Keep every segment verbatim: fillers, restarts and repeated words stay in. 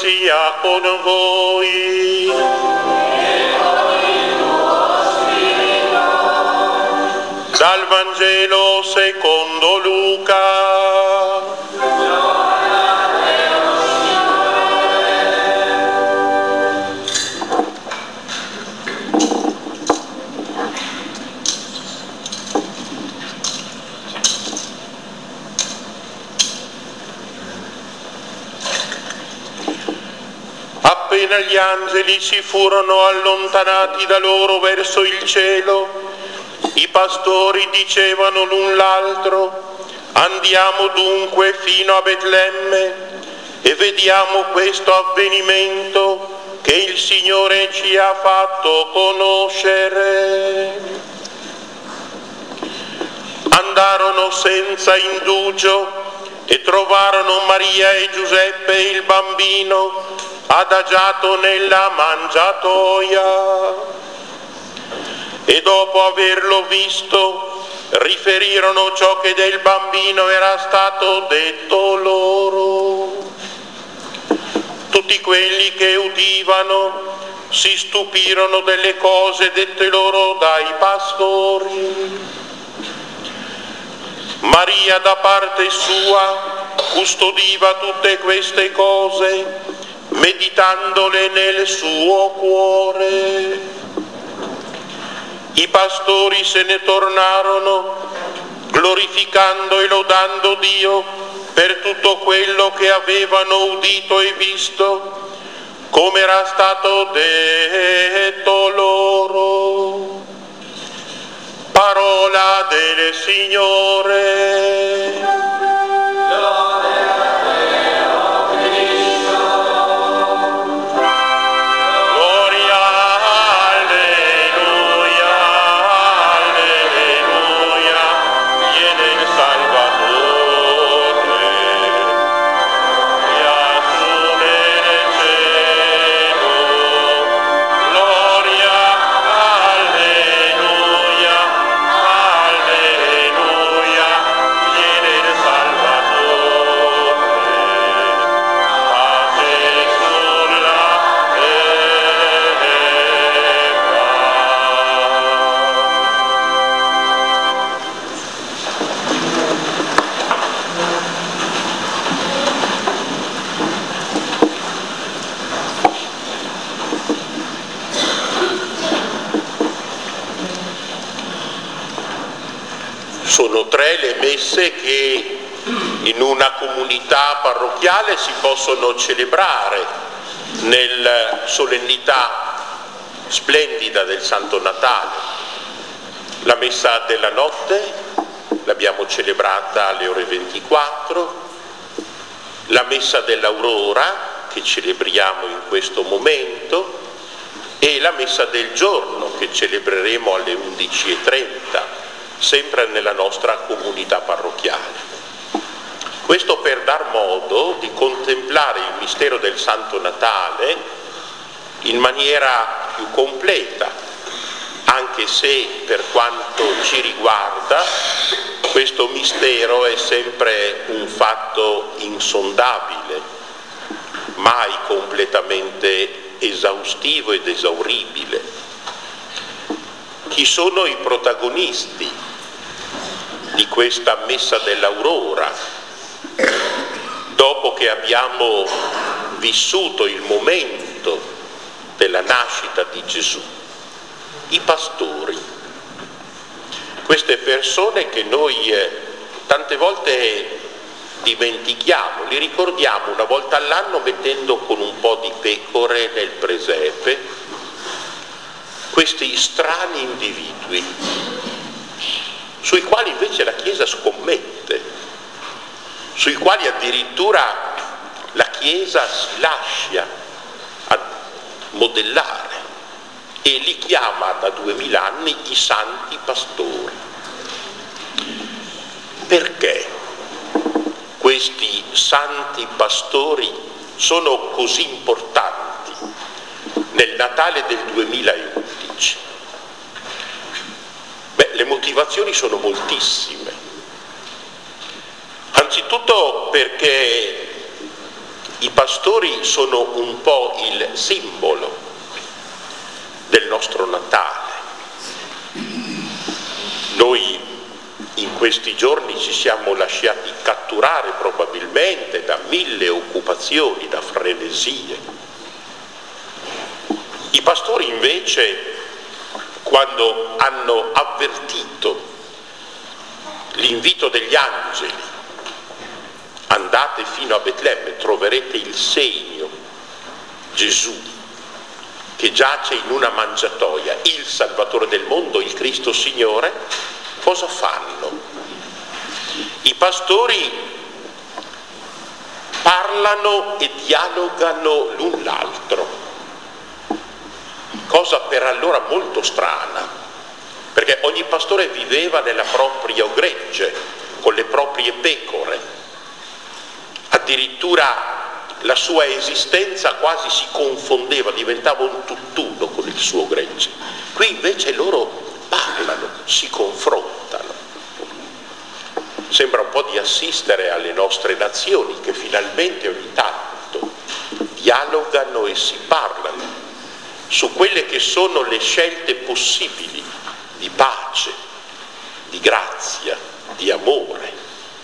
sia con voi. Dal Vangelo secondo Luca. Appena gli angeli si furono allontanati da loro verso il cielo, i pastori dicevano l'un l'altro: andiamo dunque fino a Betlemme e vediamo questo avvenimento che il Signore ci ha fatto conoscere. Andarono senza indugio e trovarono Maria e Giuseppe e il bambino adagiato nella mangiatoia, e dopo averlo visto riferirono ciò che del bambino era stato detto loro. Tutti quelli che udivano si stupirono delle cose dette loro dai pastori. Maria da parte sua custodiva tutte queste cose, meditandole nel suo cuore. I pastori se ne tornarono, glorificando e lodando Dio per tutto quello che avevano udito e visto, come era stato detto loro. Parola del Signore. Sono tre le messe che in una comunità parrocchiale si possono celebrare nella solennità splendida del Santo Natale. La messa della notte l'abbiamo celebrata alle ore ventiquattro, la messa dell'aurora che celebriamo in questo momento e la messa del giorno che celebreremo alle undici e trenta. Sempre nella nostra comunità parrocchiale. Questo per dar modo di contemplare il mistero del Santo Natale in maniera più completa, anche se per quanto ci riguarda questo mistero è sempre un fatto insondabile, mai completamente esaustivo ed esauribile. Chi sono i protagonisti di questa messa dell'aurora, dopo che abbiamo vissuto il momento della nascita di Gesù? I pastori, queste persone che noi eh, tante volte dimentichiamo, li ricordiamo una volta all'anno mettendo con un po' di pecore nel presepe, questi strani individui sui quali invece la Chiesa scommette, sui quali addirittura la Chiesa si lascia modellare e li chiama da duemila anni i santi pastori. Perché questi santi pastori sono così importanti nel Natale del duemilaundici? Beh, le motivazioni sono moltissime. Anzitutto perché I pastori sono un po' il simbolo del nostro Natale. Noi in questi giorni ci siamo lasciati catturare probabilmente da mille occupazioni, da frenesie. I pastori invece, quando hanno avvertito l'invito degli angeli, andate fino a Betlemme, troverete il segno, Gesù, che giace in una mangiatoia, il Salvatore del mondo, il Cristo Signore. Cosa fanno? I pastori parlano e dialogano l'un l'altro, cosa per allora molto strana, perché ogni pastore viveva nella propria gregge, con le proprie pecore. Addirittura la sua esistenza quasi si confondeva, diventava un tutt'uno con il suo gregge. Qui invece loro parlano, si confrontano. Sembra un po' di assistere alle nostre nazioni che finalmente ogni tanto dialogano e si parlano su quelle che sono le scelte possibili di pace, di grazia, di amore.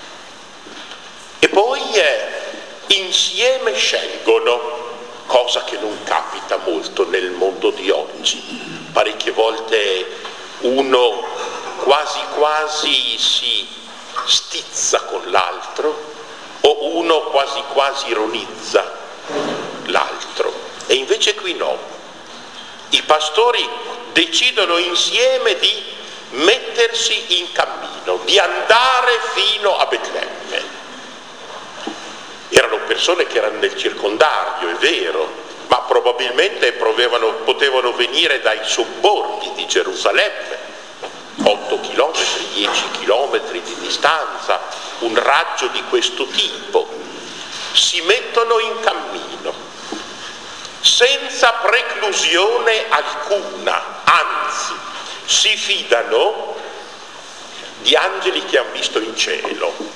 E poi eh, insieme scelgono, cosa che non capita molto nel mondo di oggi. Parecchie volte uno quasi quasi si stizza con l'altro o uno quasi quasi ironizza l'altro. E invece qui no. I pastori decidono insieme di mettersi in cammino, di andare fino a Betlemme. Erano persone che erano nel circondario, è vero, ma probabilmente potevano, potevano venire dai sobborghi di Gerusalemme, otto chilometri, dieci chilometri di distanza, un raggio di questo tipo. Si mettono in cammino, senza preclusione alcuna, anzi, si fidano di angeli che hanno visto in cielo.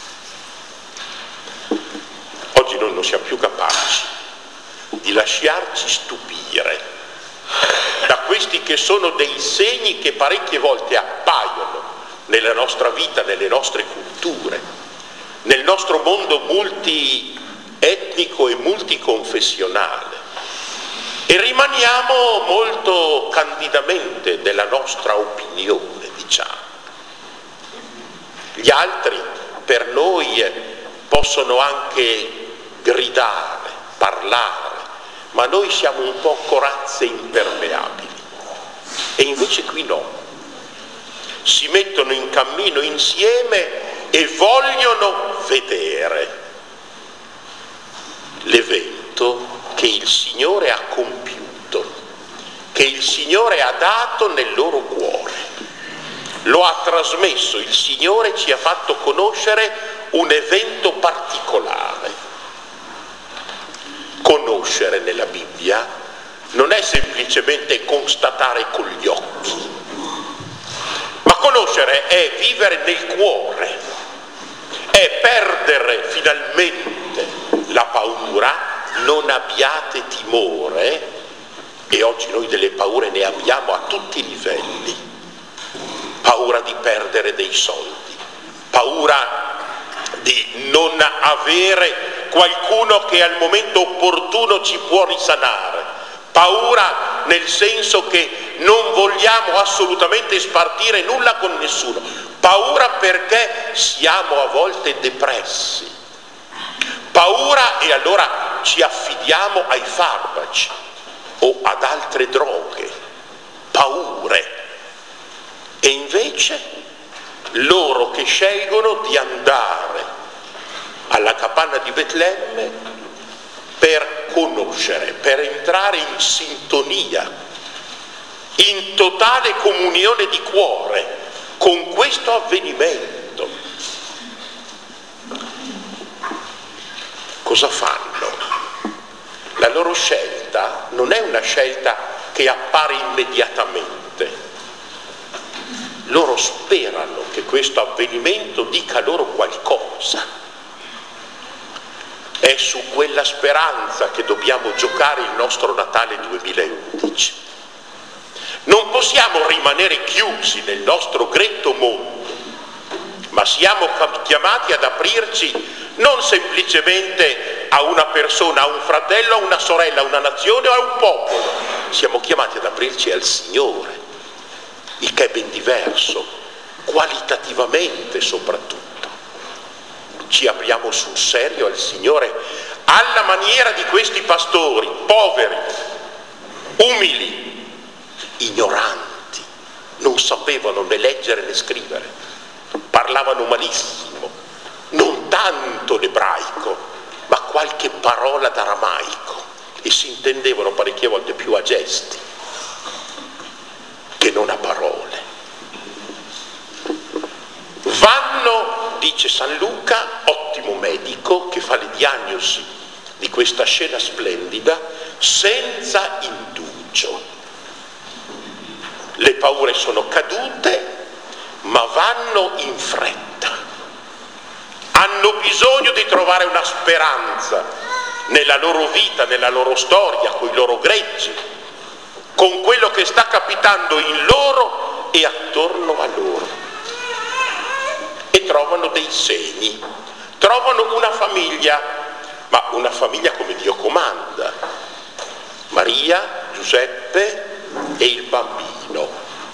Oggi noi non siamo più capaci di lasciarci stupire da questi che sono dei segni che parecchie volte appaiono nella nostra vita, nelle nostre culture, nel nostro mondo multietnico e multiconfessionale, e rimaniamo molto candidamente della nostra opinione, diciamo. Gli altri per noi possono anche gridare, parlare, ma noi siamo un po' corazze impermeabili. E invece qui no. Si mettono in cammino insieme e vogliono vedere l'evento che il Signore ha compiuto, che il Signore ha dato nel loro cuore. Lo ha trasmesso, il Signore ci ha fatto conoscere un evento particolare. Conoscere nella Bibbia non è semplicemente constatare con gli occhi, ma conoscere è vivere nel cuore, è perdere finalmente la paura. Non abbiate timore, e oggi noi delle paure ne abbiamo a tutti i livelli. Paura di perdere dei soldi, paura di non avere qualcuno che al momento opportuno ci può risanare, paura nel senso che non vogliamo assolutamente spartire nulla con nessuno, paura perché siamo a volte depressi, paura e allora ci affidiamo ai farmaci o ad altre droghe, paure. E invece loro che scelgono di andare alla capanna di Betlemme per conoscere, per entrare in sintonia, in totale comunione di cuore con questo avvenimento. Cosa fanno? La loro scelta non è una scelta che appare immediatamente. Loro sperano che questo avvenimento dica loro qualcosa. È su quella speranza che dobbiamo giocare il nostro Natale duemilaundici. Non possiamo rimanere chiusi nel nostro gretto mondo, ma siamo chiamati ad aprirci non semplicemente a una persona, a un fratello, a una sorella, a una nazione o a un popolo. Siamo chiamati ad aprirci al Signore, il che è ben diverso, qualitativamente soprattutto. Ci apriamo sul serio al Signore, alla maniera di questi pastori, poveri, umili, ignoranti, non sapevano né leggere né scrivere, parlavano malissimo, non tanto l'ebraico, ma qualche parola d'aramaico, e si intendevano parecchie volte più a gesti che non a parole. Vanno, dice San Luca, ottimo medico che fa le diagnosi di questa scena splendida, senza indugio. Le paure sono cadute, ma vanno in fretta. Hanno bisogno di trovare una speranza nella loro vita, nella loro storia, con i loro greggi, con quello che sta capitando in loro e attorno a loro. E trovano dei segni, trovano una famiglia, ma una famiglia come Dio comanda. Maria, Giuseppe e il bambino,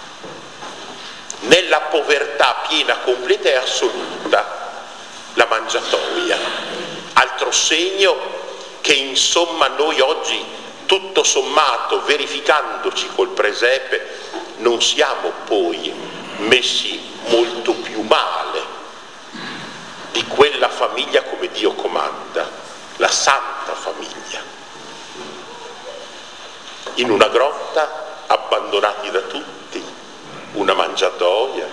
nella povertà piena, completa e assoluta, la mangiatoia. Altro segno che insomma noi oggi, tutto sommato, verificandoci col presepe, non siamo poi messi molto più male di quella famiglia come Dio comanda, la santa famiglia. In una grotta, abbandonati da tutti, una mangiatoia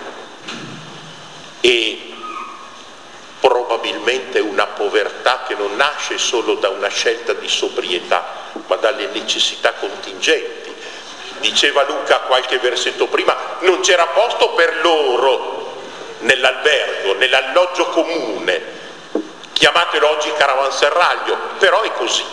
e probabilmente una povertà che non nasce solo da una scelta di sobrietà, ma dalle necessità contingenti. Diceva Luca qualche versetto prima, non c'era posto per loro nell'albergo, nell'alloggio comune, chiamatelo oggi caravanserraglio, però è così.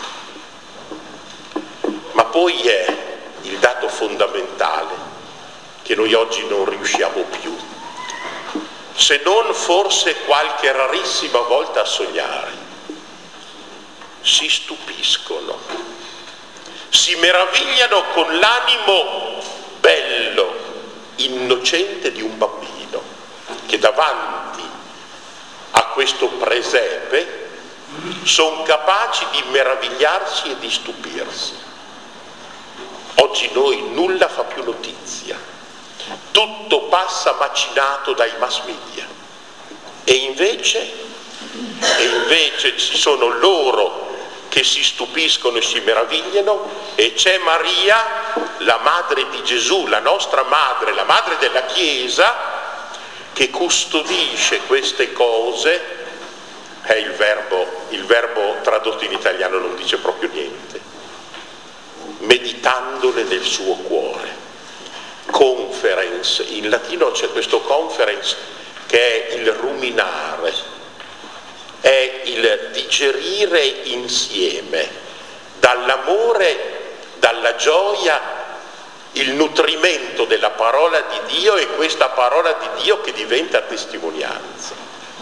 Ma poi è il dato fondamentale che noi oggi non riusciamo più, se non forse qualche rarissima volta a sognare. Si stupiscono, si meravigliano con l'animo bello, innocente di un bambino, che davanti a questo presepe sono capaci di meravigliarsi e di stupirsi. Oggi noi nulla fa più notizia, tutto passa macinato dai mass media, e invece, e invece ci sono loro che si stupiscono e si meravigliano, e c'è Maria, la madre di Gesù, la nostra madre, la madre della Chiesa, che custodisce queste cose. È il verbo, il verbo tradotto in italiano non dice proprio niente, meditandole nel suo cuore. Conference, in latino c'è questo conference che è il ruminare, è il digerire insieme, dall'amore, dalla gioia, il nutrimento della parola di Dio, e questa parola di Dio che diventa testimonianza.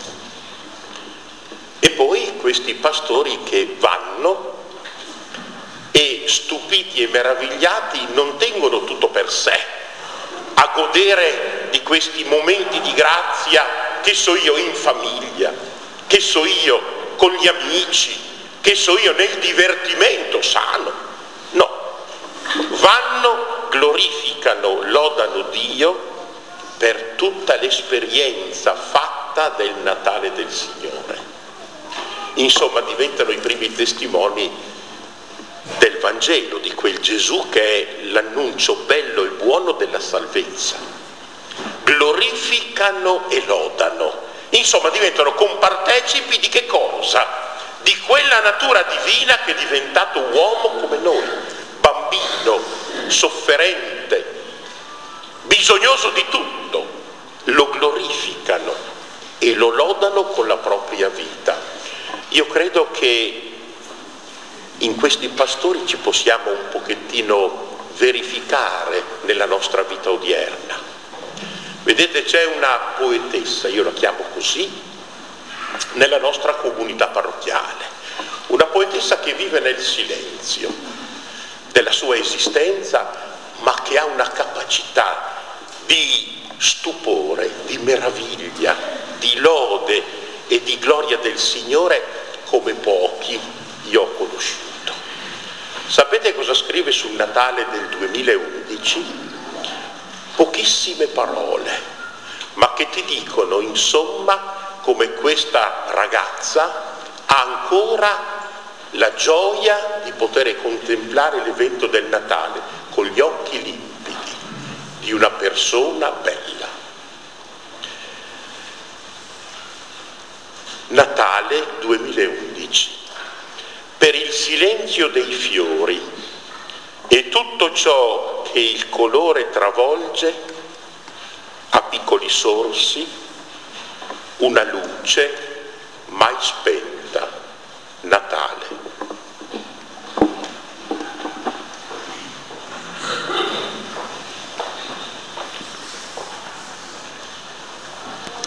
E poi questi pastori che vanno e, stupiti e meravigliati, non tengono tutto per sé, a godere di questi momenti di grazia, che so io in famiglia, che so io con gli amici, che so io nel divertimento sano. No, vanno, glorificano, lodano Dio per tutta l'esperienza fatta del Natale del Signore. Insomma, diventano i primi testimoni del Vangelo, di quel Gesù che è l'annuncio bello e buono della salvezza. Glorificano e lodano. Insomma, diventano compartecipi di che cosa? Di quella natura divina che è diventato uomo come noi, bambino, sofferente, bisognoso di tutto. Lo glorificano e lo lodano con la propria vita. Io credo che in questi pastori ci possiamo un pochettino verificare nella nostra vita odierna. Vedete, c'è una poetessa, io la chiamo così, nella nostra comunità parrocchiale, una poetessa che vive nel silenzio della sua esistenza, ma che ha una capacità di stupore, di meraviglia, di lode e di gloria del Signore come pochi io ho conosciuto. Sapete cosa scrive sul Natale del duemilaundici? Pochissime parole, ma che ti dicono insomma come questa ragazza ha ancora la gioia di poter contemplare l'evento del Natale con gli occhi limpidi di una persona bella. Natale duemilaundici. Per il silenzio dei fiori e tutto ciò che il colore travolge, a piccoli sorsi, una luce mai spenta.